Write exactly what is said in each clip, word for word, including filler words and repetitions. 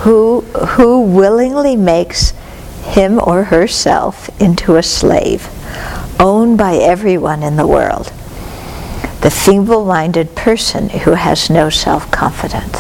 who, who willingly makes him or herself into a slave, owned by everyone in the world. The feeble-minded person who has no self-confidence.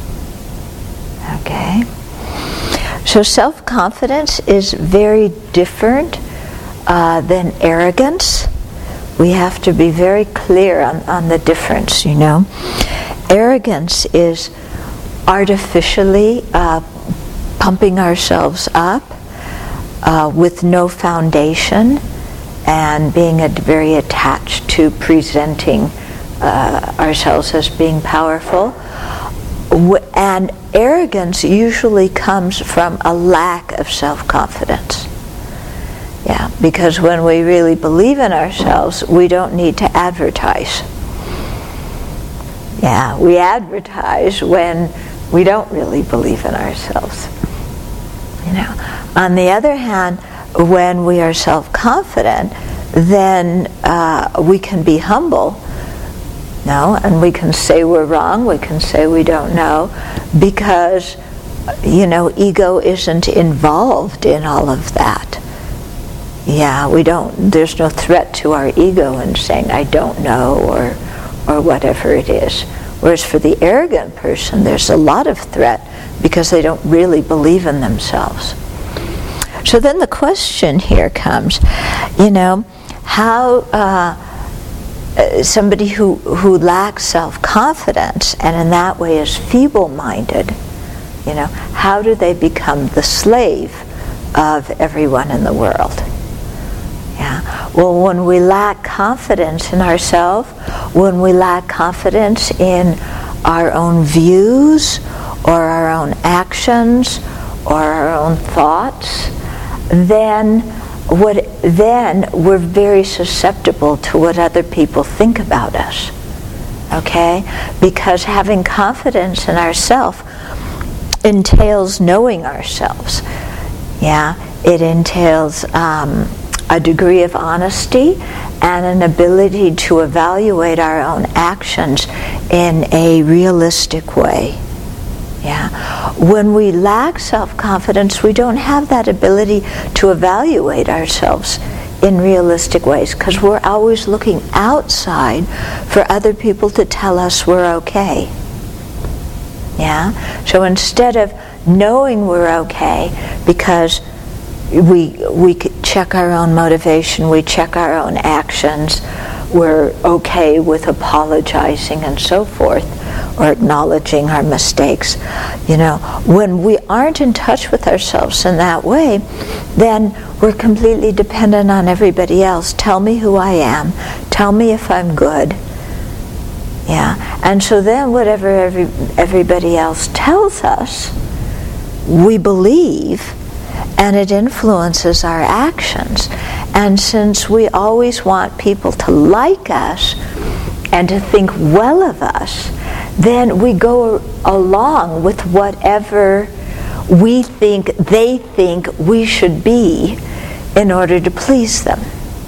Okay? So self-confidence is very different uh, than arrogance. We have to be very clear on, on the difference, you know. Arrogance is artificially uh, pumping ourselves up uh, with no foundation and being a, very attached to presenting uh, ourselves as being powerful. W- and arrogance usually comes from a lack of self-confidence. Yeah, because when we really believe in ourselves, we don't need to advertise. Yeah, we advertise when we don't really believe in ourselves. You know. On the other hand, when we are self-confident, then uh, we can be humble. No, and we can say we're wrong. We can say we don't know, because you know, ego isn't involved in all of that. Yeah, we don't, there's no threat to our ego in saying I don't know or or whatever it is. Whereas for the arrogant person, there's a lot of threat because they don't really believe in themselves. So then the question here comes, you know, how uh, somebody who, who lacks self-confidence and in that way is feeble-minded, you know, how do they become the slave of everyone in the world? Yeah. Well, when we lack confidence in ourselves, when we lack confidence in our own views or our own actions or our own thoughts, then what then we're very susceptible to what other people think about us. Okay? Because having confidence in ourselves entails knowing ourselves. Yeah, it entails um, a degree of honesty and an ability to evaluate our own actions in a realistic way. Yeah. When we lack self-confidence, we don't have that ability to evaluate ourselves in realistic ways because we're always looking outside for other people to tell us we're okay. Yeah. So instead of knowing we're okay, because we we check our own motivation, we check our own actions, we're okay with apologizing and so forth, or acknowledging our mistakes. You know, when we aren't in touch with ourselves in that way, then we're completely dependent on everybody else. Tell me who I am. Tell me if I'm good. Yeah, and so then whatever every, everybody else tells us, we believe, and it influences our actions. And since we always want people to like us and to think well of us, then we go along with whatever we think they think we should be in order to please them.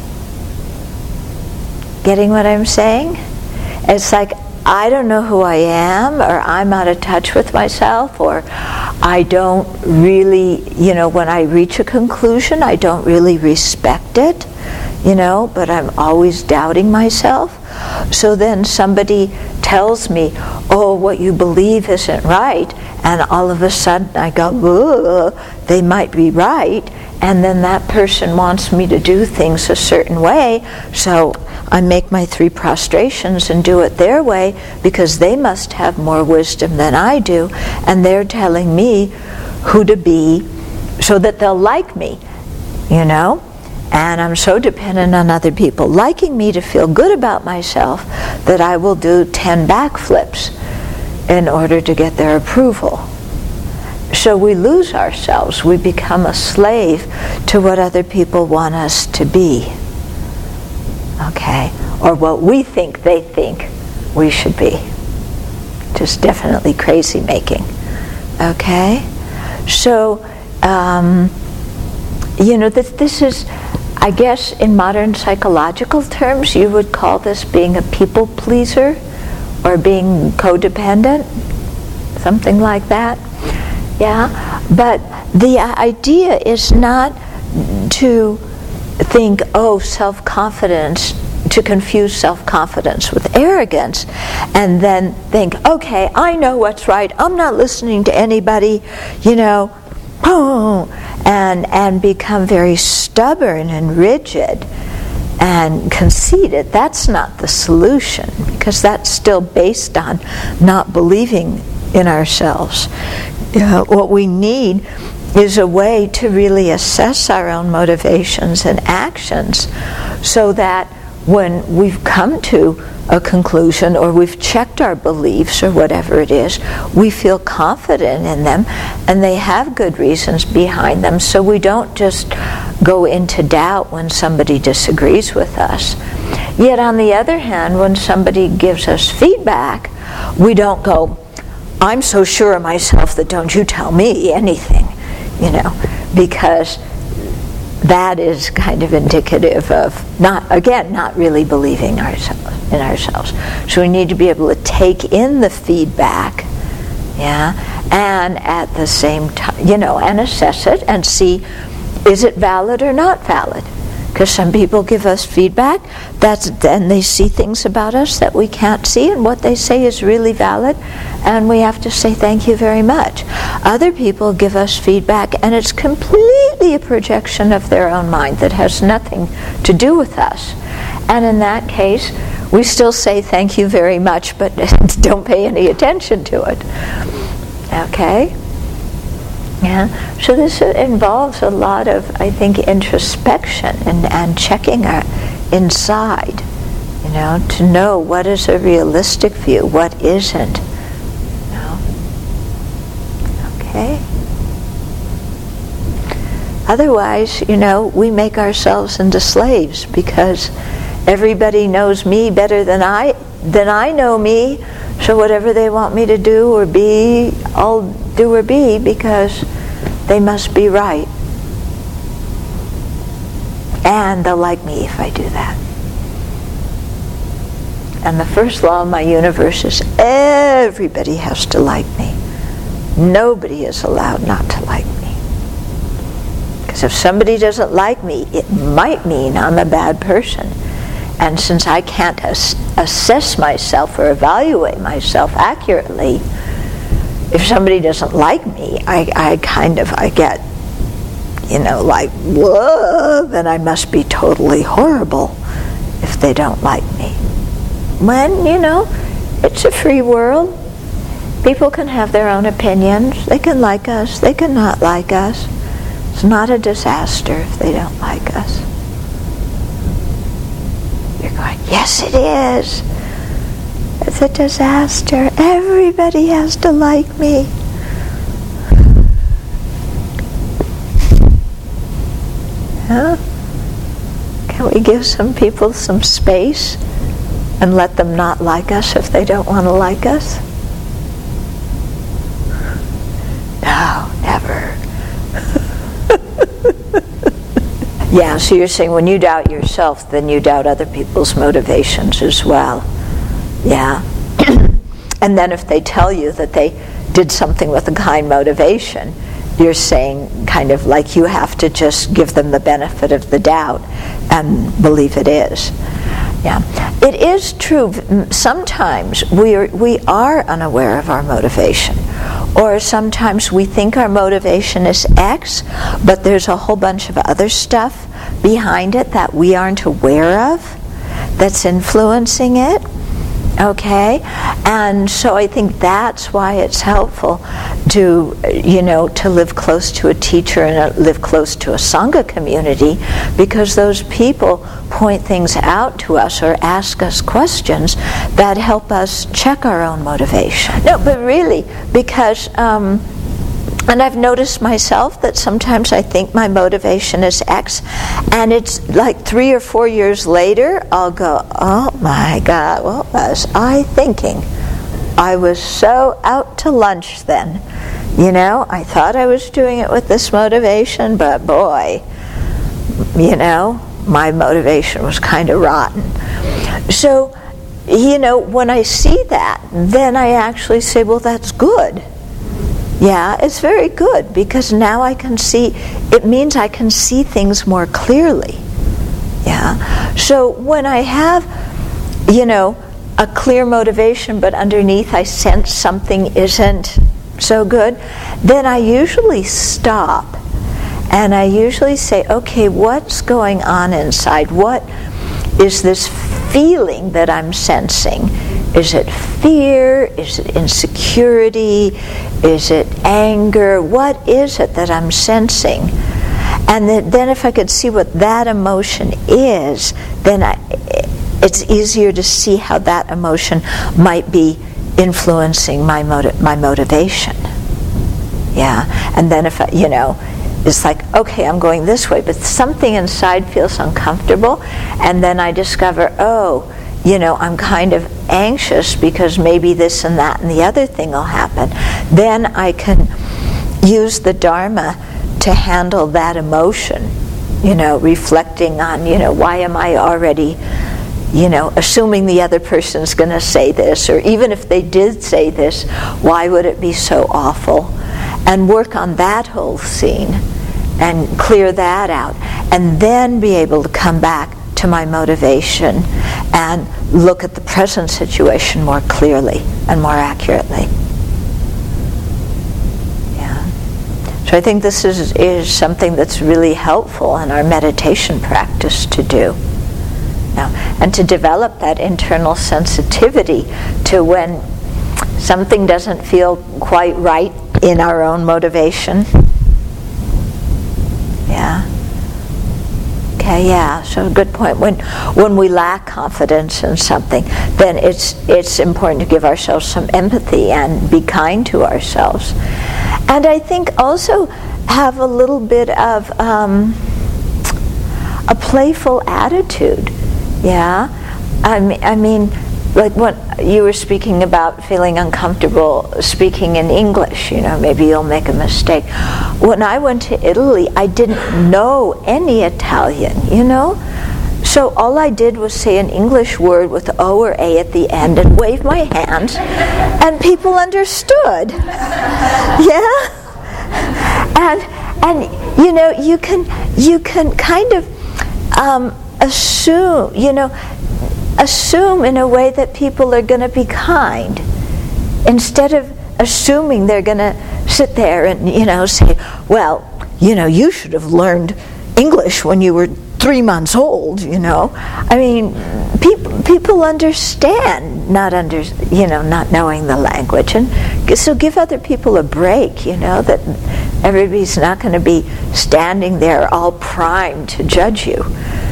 Getting what I'm saying? It's like, I don't know who I am, or I'm out of touch with myself, or I don't really, you know, when I reach a conclusion, I don't really respect it, you know, but I'm always doubting myself. So then somebody tells me, oh, what you believe isn't right, and all of a sudden I go, ugh, they might be right, and then that person wants me to do things a certain way, so I make my three prostrations and do it their way because they must have more wisdom than I do, and they're telling me who to be so that they'll like me, you know? And I'm so dependent on other people liking me to feel good about myself that I will do ten backflips in order to get their approval. So we lose ourselves. We become a slave to what other people want us to be. Okay? Or what we think they think we should be. Just definitely crazy making. Okay? So, um, you know, this, this is, I guess in modern psychological terms, you would call this being a people pleaser or being codependent, something like that. Yeah, but the idea is not to think, oh, self-confidence, to confuse self-confidence with arrogance, and then think, okay, I know what's right, I'm not listening to anybody, you know, oh, and and become very stubborn and rigid and conceited. That's not the solution, because that's still based on not believing in ourselves. You know, what we need is a way to really assess our own motivations and actions, so that when we've come to a conclusion, or we've checked our beliefs, or whatever it is, we feel confident in them, and they have good reasons behind them, so we don't just go into doubt when somebody disagrees with us. Yet on the other hand, when somebody gives us feedback, we don't go, I'm so sure of myself that don't you tell me anything, you know, because that is kind of indicative of not, again, not really believing ourselves in ourselves. So we need to be able to take in the feedback, yeah, and at the same time, you know, and assess it and see, is it valid or not valid? Because some people give us feedback, that's, then they see things about us that we can't see, and what they say is really valid, and we have to say thank you very much. Other people give us feedback, and it's completely a projection of their own mind that has nothing to do with us. And in that case, we still say thank you very much, but don't pay any attention to it. Okay? Yeah. So this involves a lot of, I think, introspection and, and checking our inside, you know, to know what is a realistic view, what isn't. You know? Okay. Otherwise, you know, we make ourselves into slaves, because everybody knows me better than I than I know me. So whatever they want me to do or be, I'll do or be, because they must be right. And they'll like me if I do that. And the first law of my universe is everybody has to like me. Nobody is allowed not to like me. Because if somebody doesn't like me, it might mean I'm a bad person. And since I can't ass- assess myself or evaluate myself accurately, if somebody doesn't like me, I, I kind of, I get, you know, like, whoa, then I must be totally horrible if they don't like me. When, you know, it's a free world. People can have their own opinions. They can like us. They can not like us. It's not a disaster if they don't like us. You're going, yes, it is. It's a disaster. Everybody has to like me. Huh? Can we give some people some space and let them not like us if they don't want to like us? No, never. Yeah, so you're saying when you doubt yourself, then you doubt other people's motivations as well. Yeah. And then if they tell you that they did something with a kind motivation, you're saying kind of like you have to just give them the benefit of the doubt and believe it is. Yeah. It is true, sometimes we are, we are unaware of our motivation. Or sometimes we think our motivation is X, but there's a whole bunch of other stuff behind it that we aren't aware of that's influencing it. Okay? And so I think that's why it's helpful to, you know, to live close to a teacher and live close to a Sangha community, because those people point things out to us or ask us questions that help us check our own motivation. No, but really, because um, and I've noticed myself that sometimes I think my motivation is X, and it's like three or four years later, I'll go, oh my God, what was I thinking? I was so out to lunch then. You know, I thought I was doing it with this motivation, but boy, you know, my motivation was kind of rotten. So, you know, when I see that, then I actually say, well, that's good. Yeah, it's very good, because now I can see, it means I can see things more clearly. Yeah. So when I have, you know, a clear motivation, but underneath I sense something isn't so good, then I usually stop and I usually say, okay, what's going on inside? What is this feeling that I'm sensing? Is it fear? Is it insecurity? Is it anger? What is it that I'm sensing? And then, then if I could see what that emotion is, then I, it's easier to see how that emotion might be influencing my motiv- my motivation. Yeah, and then if I, you know, it's like, okay, I'm going this way, but something inside feels uncomfortable, and then I discover, oh, you know, I'm kind of anxious because maybe this and that and the other thing will happen. Then I can use the Dharma to handle that emotion, you know, reflecting on, you know, why am I already, you know, assuming the other person's going to say this, or even if they did say this, why would it be so awful? And work on that whole scene and clear that out, and then be able to come back to my motivation and look at the present situation more clearly and more accurately. Yeah. So I think this is, is something that's really helpful in our meditation practice to do. Now, and to develop that internal sensitivity to when something doesn't feel quite right in our own motivation. Yeah. Okay, yeah, so good point. When when we lack confidence in something, then it's it's important to give ourselves some empathy and be kind to ourselves. And I think also have a little bit of um, a playful attitude. Yeah, I mean, I mean, like what you were speaking about, feeling uncomfortable speaking in English, you know, maybe you'll make a mistake. When I went to Italy, I didn't know any Italian, you know? So all I did was say an English word with O or A at the end and wave my hands, and people understood. Yeah? And, and you know, you can, you can kind of um, assume, you know, assume in a way that people are going to be kind, instead of assuming they're going to sit there and, you know, say, well, you know, you should have learned English when you were three months old, you know. I mean, people people understand not under, you know, not knowing the language, and so give other people a break, you know, that everybody's not going to be standing there all primed to judge you.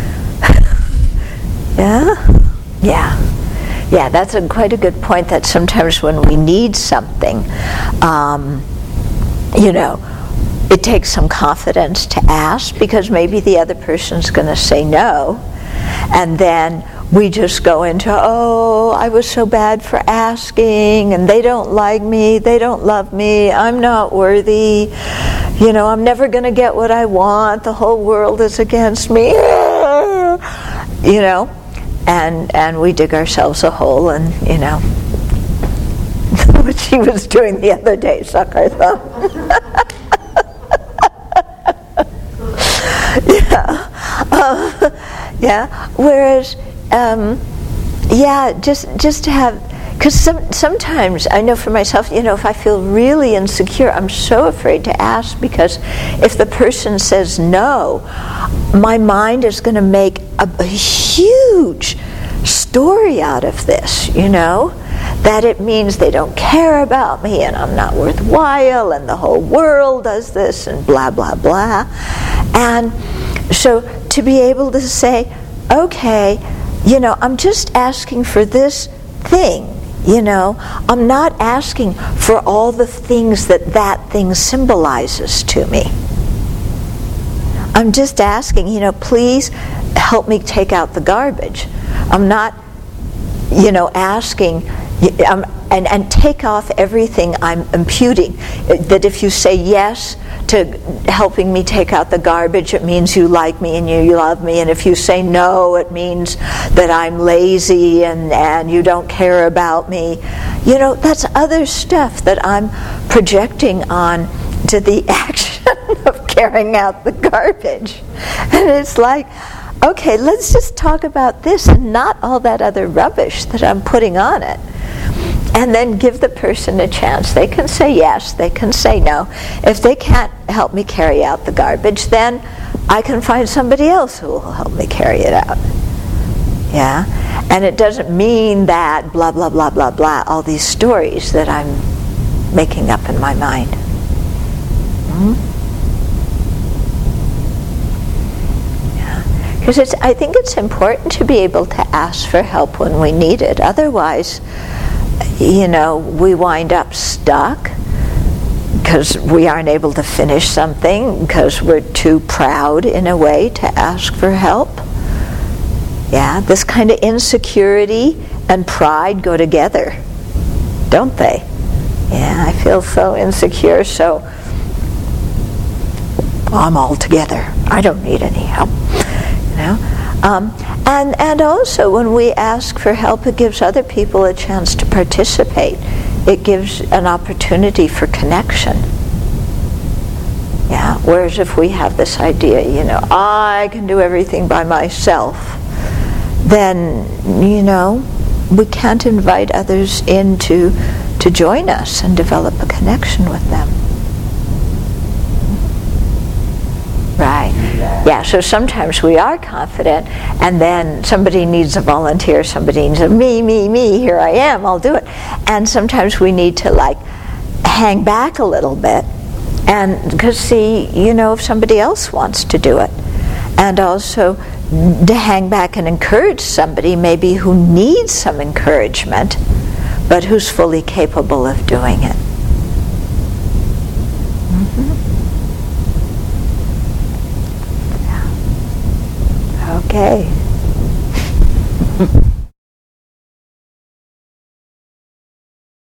Yeah? Yeah. Yeah, that's a, quite a good point, that sometimes when we need something, um, you know, it takes some confidence to ask, because maybe the other person's going to say no, and then we just go into, oh, I was so bad for asking, and they don't like me, they don't love me, I'm not worthy, you know, I'm never going to get what I want, the whole world is against me, you know. And and we dig ourselves a hole, and, you know, what she was doing the other day, suck our thumb. Yeah. Uh, yeah. Whereas, um, yeah, just just to have, because some, sometimes I know for myself, you know, if I feel really insecure, I'm so afraid to ask, because if the person says no, my mind is going to make a, a huge story out of this, you know, that it means they don't care about me and I'm not worthwhile and the whole world does this and blah, blah, blah. And so to be able to say, okay, you know, I'm just asking for this thing. You know, I'm not asking for all the things that that thing symbolizes to me. I'm just asking, you know, please help me take out the garbage. I'm not, you know, asking, I'm and, and take off everything I'm imputing. That if you say yes to helping me take out the garbage, it means you like me and you, you love me. And if you say no, it means that I'm lazy and, and you don't care about me. You know, that's other stuff that I'm projecting on to the action of carrying out the garbage. And it's like, okay, let's just talk about this and not all that other rubbish that I'm putting on it. And then give the person a chance. They can say yes, they can say no. If they can't help me carry out the garbage, then I can find somebody else who will help me carry it out. Yeah? And it doesn't mean that blah, blah, blah, blah, blah, all these stories that I'm making up in my mind. Hmm? Because it's, I think it's important to be able to ask for help when we need it. Otherwise, you know, we wind up stuck because we aren't able to finish something, because we're too proud in a way to ask for help. Yeah, this kind of insecurity and pride go together, don't they? Yeah, I feel so insecure, so I'm all together. I don't need any help. You know? Um, and, and also when we ask for help, it gives other people a chance to participate. It gives an opportunity for connection. Yeah. Whereas if we have this idea, you know, I can do everything by myself, then, you know, we can't invite others in to, to join us and develop a connection with them. Right. Yeah, so sometimes we are confident, and then somebody needs a volunteer, somebody needs a me, me, me, here I am, I'll do it. And sometimes we need to like hang back a little bit, and because see, you know, if somebody else wants to do it. And also to hang back and encourage somebody maybe who needs some encouragement, but who's fully capable of doing it. Okay.